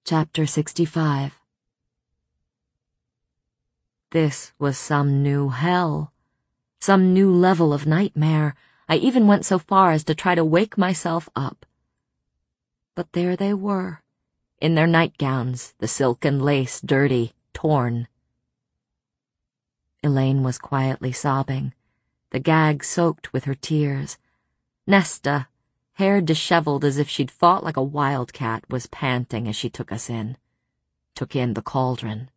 Chapter 65. This was some new hell, some new level of nightmare. I even went so far as to try to wake myself up. But there they were, in their nightgowns, the silk and lace dirty, torn. Elaine was quietly sobbing, the gag soaked with her tears. Nesta, hair disheveled as if she'd fought like a wildcat, was panting as she took in the cauldron.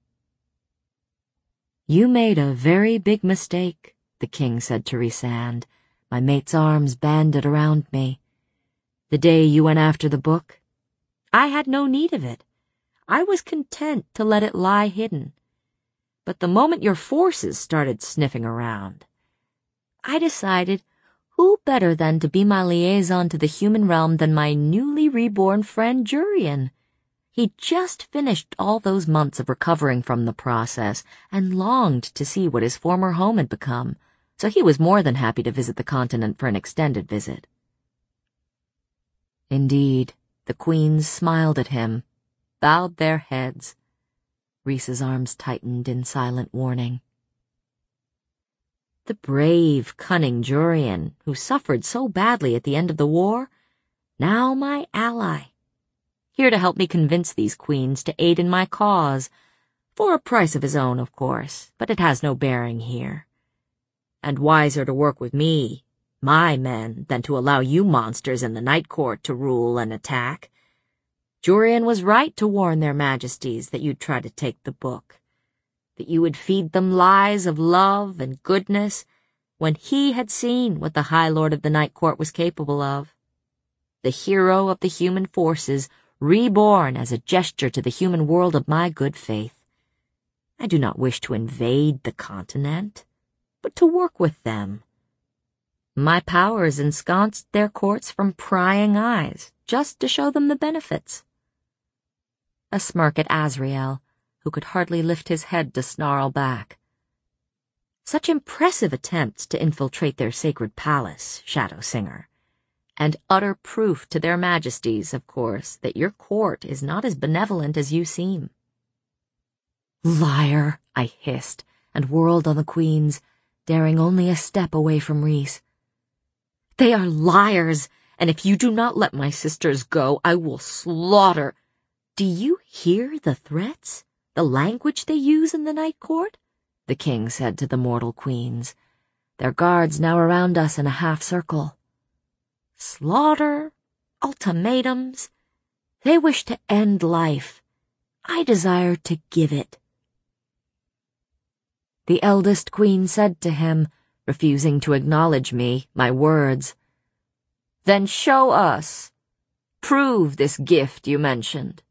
"You made a very big mistake," the king said to Rhysand, my mate's arms banded around me. "The day you went after the book, I had no need of it. I was content to let it lie hidden. But the moment your forces started sniffing around, I decided who better than to be my liaison to the human realm than my newly reborn friend Jurian? He'd just finished all those months of recovering from the process and longed to see what his former home had become, so he was more than happy to visit the continent for an extended visit." Indeed, the queens smiled at him, bowed their heads. Rhys's arms tightened in silent warning. The brave, cunning Jurian, who suffered so badly at the end of the war, now my ally, here to help me convince these queens to aid in my cause, for a price of his own, of course, but it has no bearing here. And wiser to work with me, my men, than to allow you monsters in the Night Court to rule and attack. Jurian was right to warn their majesties that you'd try to take the book, that you would feed them lies of love and goodness, when he had seen what the High Lord of the Night Court was capable of. The hero of the human forces, reborn as a gesture to the human world of my good faith. I do not wish to invade the continent, but to work with them. My powers ensconced their courts from prying eyes, just to show them the benefits. A smirk at Azriel, who could hardly lift his head to snarl back. "Such impressive attempts to infiltrate their sacred palace, Shadow Singer, and utter proof to their majesties, of course, that your court is not as benevolent as you seem." "Liar," I hissed, and whirled on the queens, daring only a step away from Rhys. "They are liars, and if you do not let my sisters go, I will slaughter—" "Do you hear the threats? The language they use in the Night Court?" the king said to the mortal queens, their guards now around us in a half-circle. "Slaughter, ultimatums. They wish to end life. I desire to give it." The eldest queen said to him, refusing to acknowledge me, my words, "Then show us. Prove this gift you mentioned."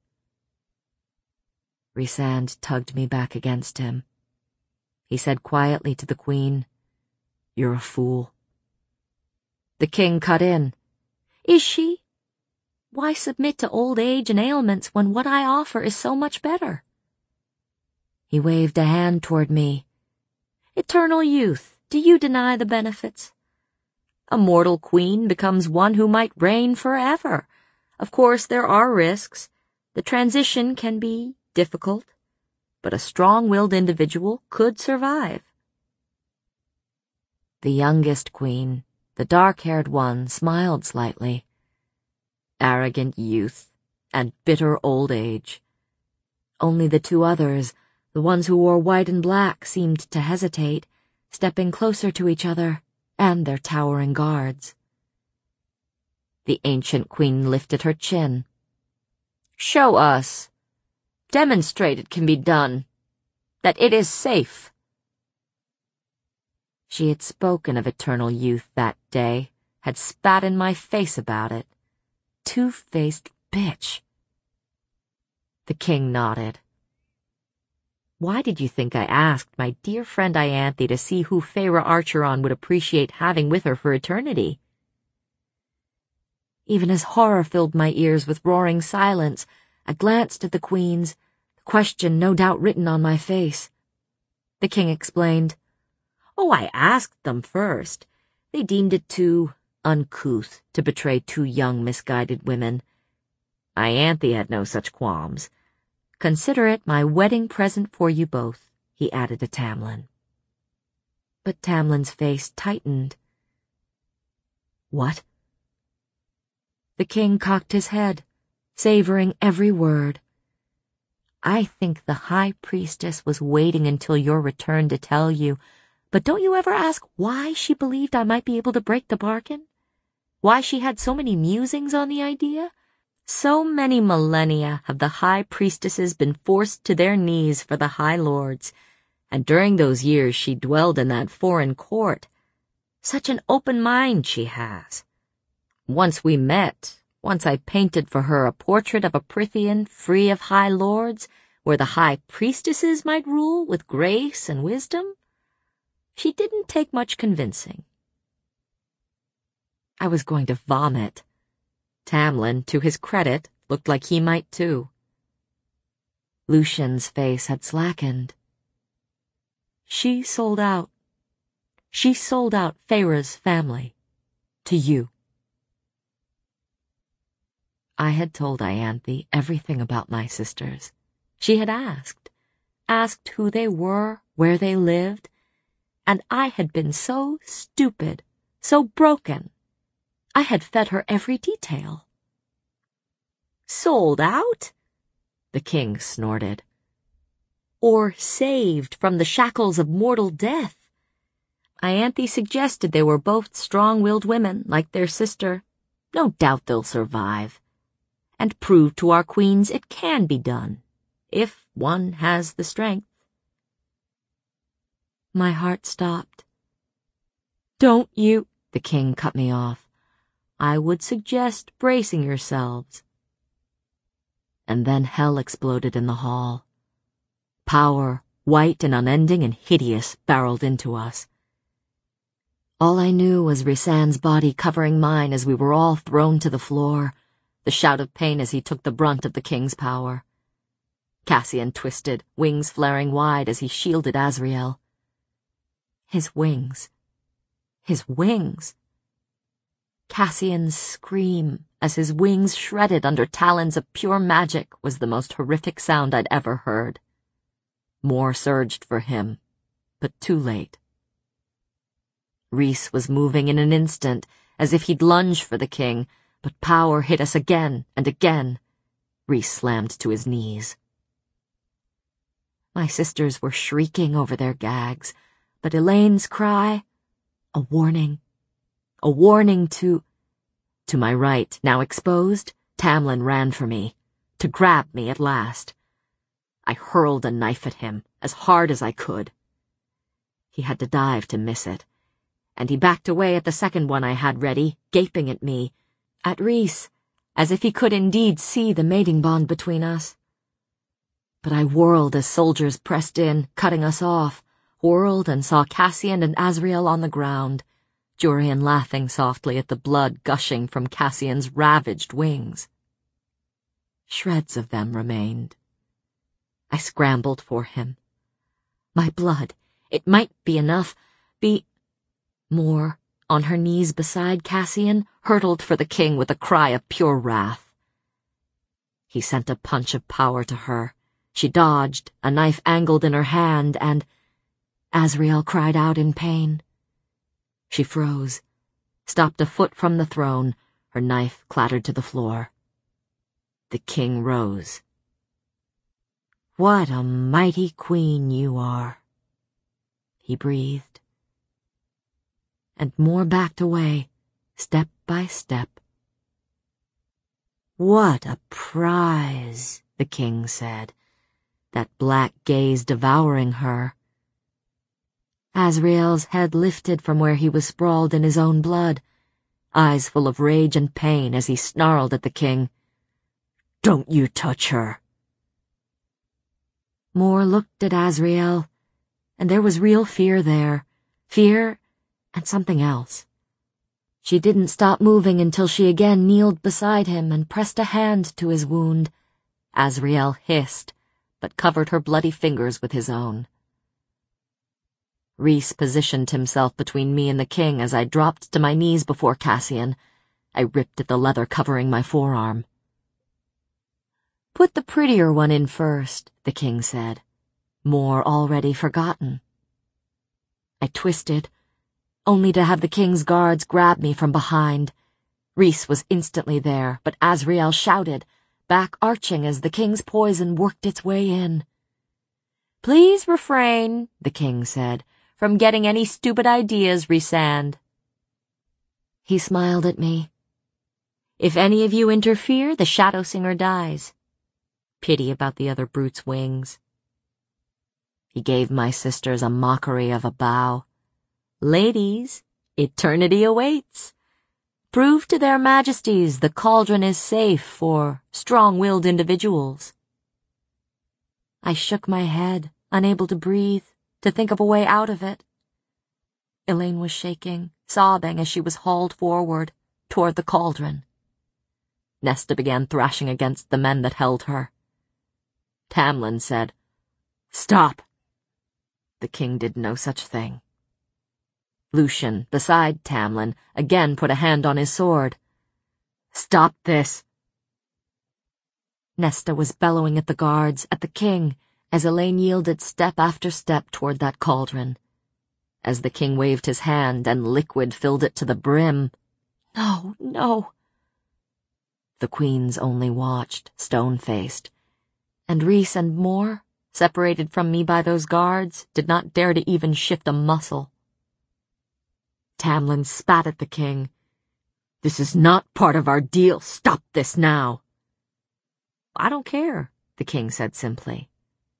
Rhysand tugged me back against him. He said quietly to the queen, "You're a fool." The king cut in. "Is she? Why submit to old age and ailments when what I offer is so much better?" He waved a hand toward me. "Eternal youth, do you deny the benefits? A mortal queen becomes one who might reign forever. Of course, there are risks. The transition can be difficult, but a strong-willed individual could survive." The youngest queen, the dark-haired one, smiled slightly. Arrogant youth and bitter old age. Only the two others, the ones who wore white and black, seemed to hesitate, stepping closer to each other and their towering guards. The ancient queen lifted her chin. "Show us. Demonstrate it can be done. That it is safe." She had spoken of eternal youth that day, had spat in my face about it. Two-faced bitch. The king nodded. "Why did you think I asked my dear friend Ianthe to see who Feyre Archeron would appreciate having with her for eternity?" Even as horror filled my ears with roaring silence, I glanced at the queens, the question no doubt written on my face. The king explained, "Oh, I asked them first. They deemed it too uncouth to betray two young, misguided women. Ianthe had no such qualms. Consider it my wedding present for you both, he added to Tamlin. But Tamlin's face tightened. What? The king cocked his head, savoring every word. I think the High Priestess was waiting until your return to tell you, but don't you ever ask why she believed I might be able to break the bargain? Why she had so many musings on the idea? So many millennia have the High Priestesses been forced to their knees for the High Lords, and during those years she dwelled in that foreign court. Such an open mind she has. Once we met, once I painted for her a portrait of a Prythian free of High Lords, where the High Priestesses might rule with grace and wisdom, she didn't take much convincing. I was going to vomit. Tamlin, to his credit, looked like he might too. Lucian's face had slackened. She sold out. She sold out Feyre's family. To you. I had told Ianthe everything about my sisters. She had asked who they were, where they lived, and I had been so stupid, so broken. I had fed her every detail. Sold out? The king snorted. Or saved from the shackles of mortal death. Ianthe suggested they were both strong-willed women, like their sister. No doubt they'll survive. And prove to our queens it can be done, if one has the strength. My heart stopped. Don't you, the king cut me off. I would suggest bracing yourselves. And then hell exploded in the hall. Power, white and unending and hideous, barreled into us. All I knew was Rhysand's body covering mine as we were all thrown to the floor, the shout of pain as he took the brunt of the king's power. Cassian twisted, wings flaring wide as he shielded Azriel. His wings. His wings. Cassian's scream as his wings shredded under talons of pure magic was the most horrific sound I'd ever heard. More surged for him, but too late. Rhys was moving in an instant, as if he'd lunge for the king, but power hit us again and again. Rhys slammed to his knees. My sisters were shrieking over their gags, but Elaine's cry, a warning to my right, now exposed, Tamlin ran for me, to grab me at last. I hurled a knife at him, as hard as I could. He had to dive to miss it, and he backed away at the second one I had ready, gaping at me, at Rhys, as if he could indeed see the mating bond between us. But I whirled as soldiers pressed in, cutting us off, whirled and saw Cassian and Azriel on the ground, Jurian laughing softly at the blood gushing from Cassian's ravaged wings. Shreds of them remained. I scrambled for him. My blood, it might be enough, more, on her knees beside Cassian, hurtled for the king with a cry of pure wrath. He sent a punch of power to her. She dodged, a knife angled in her hand, and Azriel cried out in pain. She froze, stopped a foot from the throne, her knife clattered to the floor. The king rose. What a mighty queen you are, he breathed. And more backed away, step by step. What a prize, the king said, that black gaze devouring her. Azriel's head lifted from where he was sprawled in his own blood, eyes full of rage and pain as he snarled at the king. Don't you touch her. Mor looked at Azriel, and there was real fear there, fear and something else. She didn't stop moving until she again kneeled beside him and pressed a hand to his wound. Azriel hissed, but covered her bloody fingers with his own. Rhys positioned himself between me and the king as I dropped to my knees before Cassian. I ripped at the leather covering my forearm. Put the prettier one in first, the king said. More already forgotten. I twisted, only to have the king's guards grab me from behind. Rhys was instantly there, but Azriel shouted, back arching as the king's poison worked its way in. Please refrain, the king said, from getting any stupid ideas, Rhysand. He smiled at me. If any of you interfere, the Shadow Singer dies. Pity about the other brute's wings. He gave my sisters a mockery of a bow. Ladies, eternity awaits. Prove to their majesties the cauldron is safe for strong-willed individuals. I shook my head, unable to breathe, to think of a way out of it. Elaine was shaking, sobbing as she was hauled forward, toward the cauldron. Nesta began thrashing against the men that held her. Tamlin said, "Stop." The king did no such thing. Lucien, beside Tamlin, again put a hand on his sword. "Stop this." Nesta was bellowing at the guards, at the king, as Elaine yielded step after step toward that cauldron. As the king waved his hand and liquid filled it to the brim. No, no. The queens only watched, stone-faced, and Rhys and Mor, separated from me by those guards, did not dare to even shift a muscle. Tamlin spat at the king. "This is not part of our deal. Stop this now." "I don't care," the king said simply.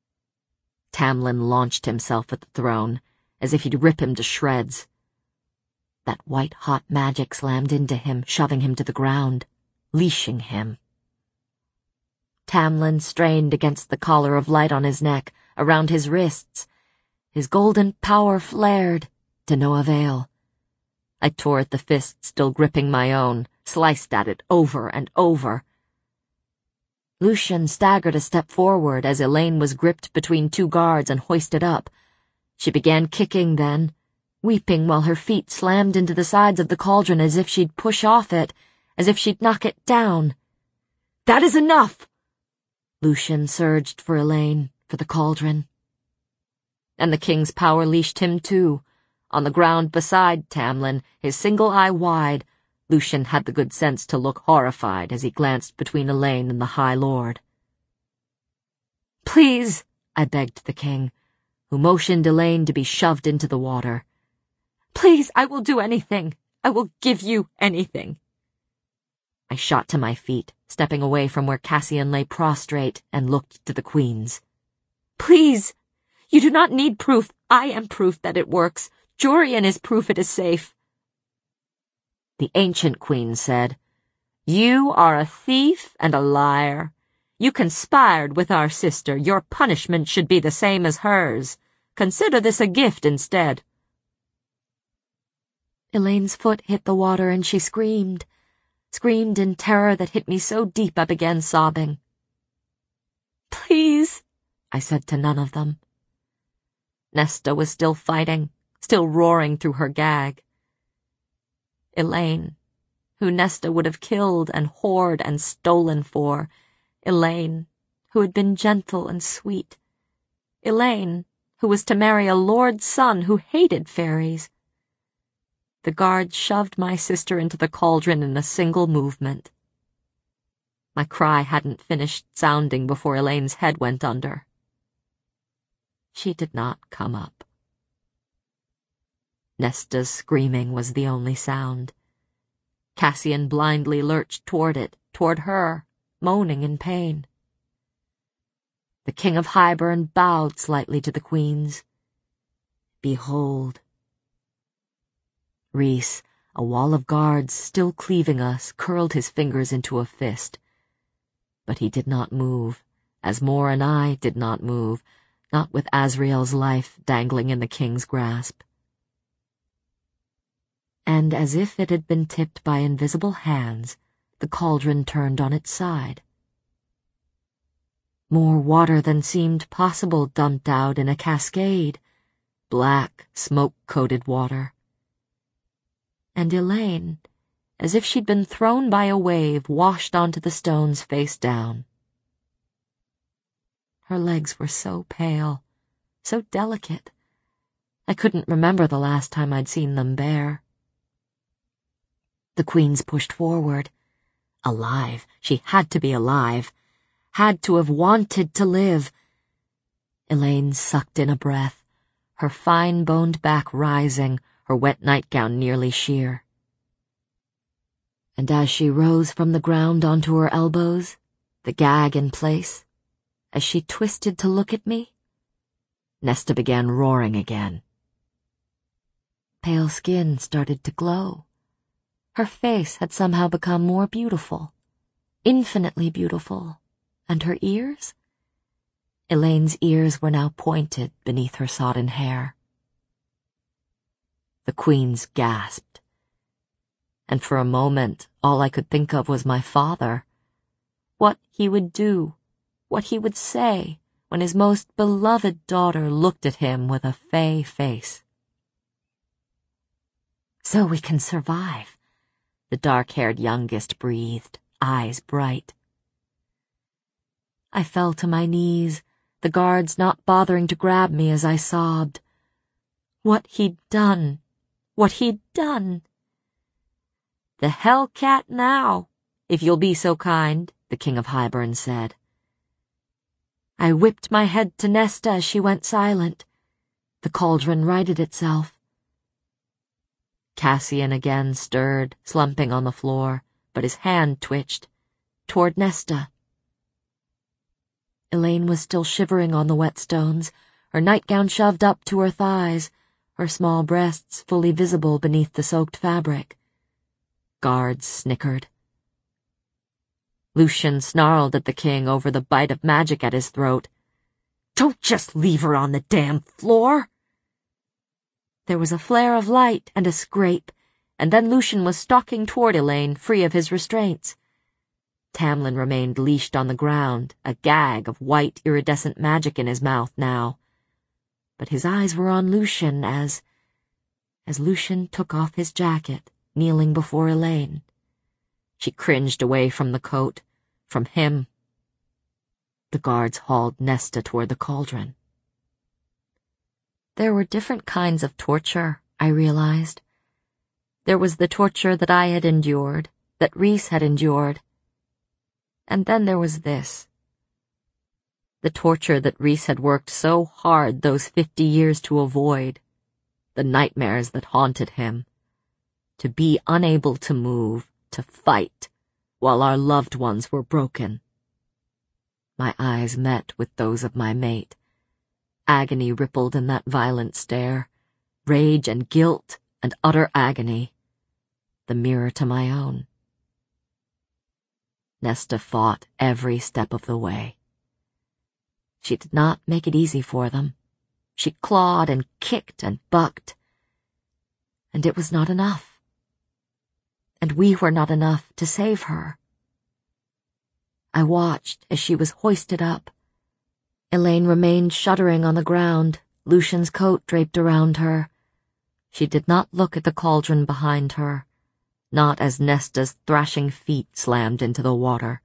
Tamlin launched himself at the throne, as if he'd rip him to shreds. That white-hot magic slammed into him, shoving him to the ground, leashing him. Tamlin strained against the collar of light on his neck, around his wrists. His golden power flared, to no avail. I tore at the fist still gripping my own, sliced at it over and over. Lucien staggered a step forward as Elaine was gripped between two guards and hoisted up. She began kicking then, weeping while her feet slammed into the sides of the cauldron as if she'd push off it, as if she'd knock it down. "That is enough!" Lucien surged for Elaine, for the cauldron. And the king's power leashed him too. On the ground beside Tamlin, his single eye wide, Lucien had the good sense to look horrified as he glanced between Elaine and the High Lord. "Please," I begged the king, who motioned Elaine to be shoved into the water. "Please, I will do anything. I will give you anything." I shot to my feet, stepping away from where Cassian lay prostrate, and looked to the queens. "Please! You do not need proof. I am proof that it works. Jorian is proof it is safe." The ancient queen said, "You are a thief and a liar. You conspired with our sister. Your punishment should be the same as hers. Consider this a gift instead." Elaine's foot hit the water and she screamed in terror that hit me so deep I began sobbing. "Please," I said to none of them. Nesta was still fighting, still roaring through her gag. Elaine, who Nesta would have killed and whored and stolen for. Elaine, who had been gentle and sweet. Elaine, who was to marry a lord's son who hated fairies. The guards shoved my sister into the cauldron in a single movement. My cry hadn't finished sounding before Elaine's head went under. She did not come up. Nesta's screaming was the only sound. Cassian blindly lurched toward it, toward her, moaning in pain. The king of Hybern bowed slightly to the queens. "Behold." Rhys, a wall of guards still cleaving us, curled his fingers into a fist. But he did not move, as Mor and I did not move, not with Azriel's life dangling in the king's grasp. And as if it had been tipped by invisible hands, the cauldron turned on its side. More water than seemed possible dumped out in a cascade, black, smoke-coated water. And Elaine, as if she'd been thrown by a wave, washed onto the stones face down. Her legs were so pale, so delicate. I couldn't remember the last time I'd seen them bare. The queens pushed forward. Alive, she had to be alive. Had to have wanted to live. Elaine sucked in a breath, her fine-boned back rising, her wet nightgown nearly sheer. And as she rose from the ground onto her elbows, the gag in place, as she twisted to look at me, Nesta began roaring again. Pale skin started to glow. Her face had somehow become more beautiful, infinitely beautiful, and her ears? Elaine's ears were now pointed beneath her sodden hair. The queens gasped, and for a moment all I could think of was my father. What he would do, what he would say when his most beloved daughter looked at him with a fey face. "So we can survive," the dark-haired youngest breathed, eyes bright. I fell to my knees, the guards not bothering to grab me as I sobbed. What he'd done, what he'd done. "The Hellcat now, if you'll be so kind," the King of Hybern said. I whipped my head to Nesta as she went silent. The cauldron righted itself. Cassian again stirred, slumping on the floor, but his hand twitched, toward Nesta. Elaine was still shivering on the whetstones, her nightgown shoved up to her thighs, her small breasts fully visible beneath the soaked fabric. Guards snickered. Lucian snarled at the king over the bite of magic at his throat. "Don't just leave her on the damn floor!" There was a flare of light and a scrape, and then Lucian was stalking toward Elaine, free of his restraints. Tamlin remained leashed on the ground, a gag of white iridescent magic in his mouth now. But his eyes were on Lucian as Lucian took off his jacket, kneeling before Elaine. She cringed away from the coat, from him. The guards hauled Nesta toward the cauldron. There were different kinds of torture, I realized. There was the torture that I had endured, that Rhys had endured. And then there was this. The torture that Rhys had worked so hard those 50 years to avoid. The nightmares that haunted him. To be unable to move, to fight, while our loved ones were broken. My eyes met with those of my mate. Agony rippled in that violent stare, rage and guilt and utter agony, the mirror to my own. Nesta fought every step of the way. She did not make it easy for them. She clawed and kicked and bucked. And it was not enough. And we were not enough to save her. I watched as she was hoisted up. Elaine remained shuddering on the ground, Lucian's coat draped around her. She did not look at the cauldron behind her, not as Nesta's thrashing feet slammed into the water.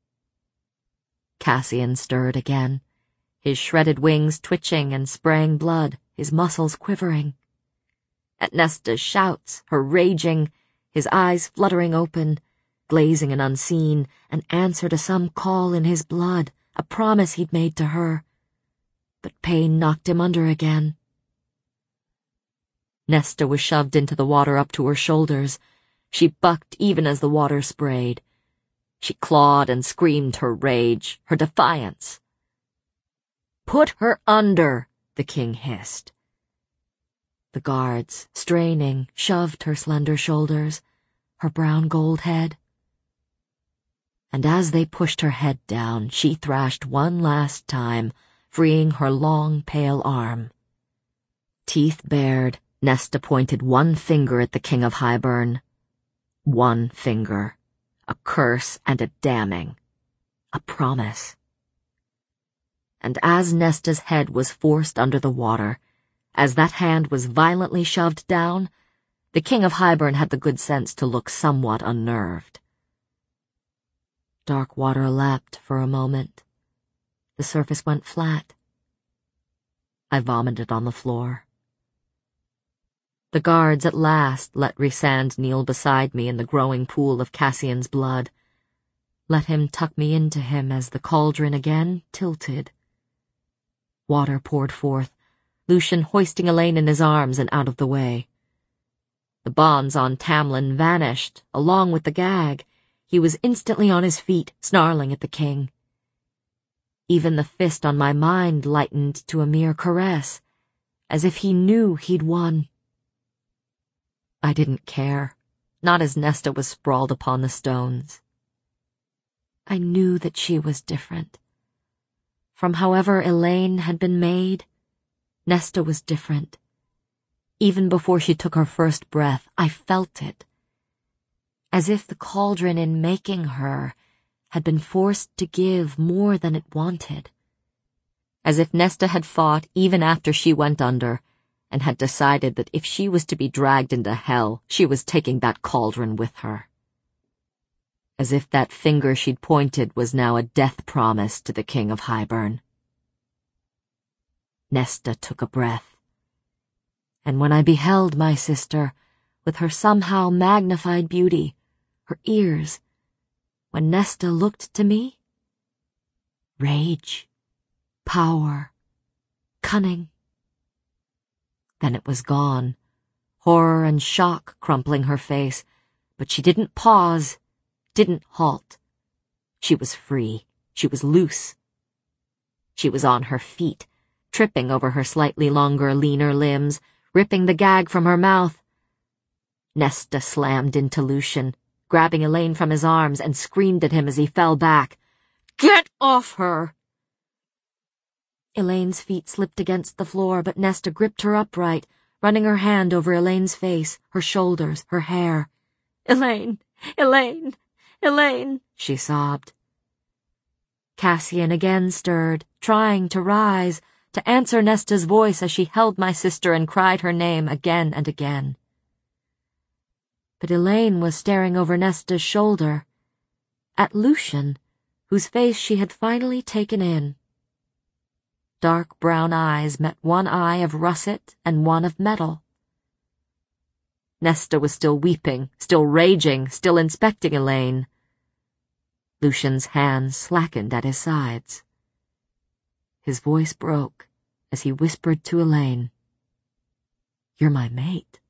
Cassian stirred again, his shredded wings twitching and spraying blood, his muscles quivering. At Nesta's shouts, her raging, his eyes fluttering open, glazing and unseen, an answer to some call in his blood, a promise he'd made to her. But pain knocked him under again. Nesta was shoved into the water up to her shoulders. She bucked even as the water sprayed. She clawed and screamed her rage, her defiance. "Put her under," the king hissed. The guards, straining, shoved her slender shoulders, her brown gold head. And as they pushed her head down, she thrashed one last time, freeing her long, pale arm. Teeth bared, Nesta pointed one finger at the King of Hybern. One finger. A curse and a damning. A promise. And as Nesta's head was forced under the water, as that hand was violently shoved down, the King of Hybern had the good sense to look somewhat unnerved. Dark water lapped for a moment. The surface went flat. I vomited on the floor. The guards at last let Rhysand kneel beside me in the growing pool of Cassian's blood, let him tuck me into him as the cauldron again tilted. Water poured forth, Lucien hoisting Elain in his arms and out of the way. The bonds on Tamlin vanished, along with the gag. He was instantly on his feet, snarling at the king. Even the fist on my mind lightened to a mere caress, as if he knew he'd won. I didn't care, not as Nesta was sprawled upon the stones. I knew that she was different. From however Elain had been made, Nesta was different. Even before she took her first breath, I felt it. As if the cauldron in making her had been forced to give more than it wanted. As if Nesta had fought even after she went under, and had decided that if she was to be dragged into hell, she was taking that cauldron with her. As if that finger she'd pointed was now a death promise to the King of Hybern. Nesta took a breath. And when I beheld my sister, with her somehow magnified beauty, her ears, when Nesta looked to me, rage, power, cunning. Then it was gone, horror and shock crumpling her face, but she didn't pause, didn't halt. She was free, she was loose. She was on her feet, tripping over her slightly longer, leaner limbs, ripping the gag from her mouth. Nesta slammed into Lucien, grabbing Elain from his arms, and screamed at him as he fell back. "Get off her!" Elaine's feet slipped against the floor, but Nesta gripped her upright, running her hand over Elaine's face, her shoulders, her hair. "Elain! Elain! Elain!" she sobbed. Cassian again stirred, trying to rise, to answer Nesta's voice as she held my sister and cried her name again and again. But Elain was staring over Nesta's shoulder, at Lucien, whose face she had finally taken in. Dark brown eyes met one eye of russet and one of metal. Nesta was still weeping, still raging, still inspecting Elain. Lucien's hands slackened at his sides. His voice broke as he whispered to Elain, "You're my mate."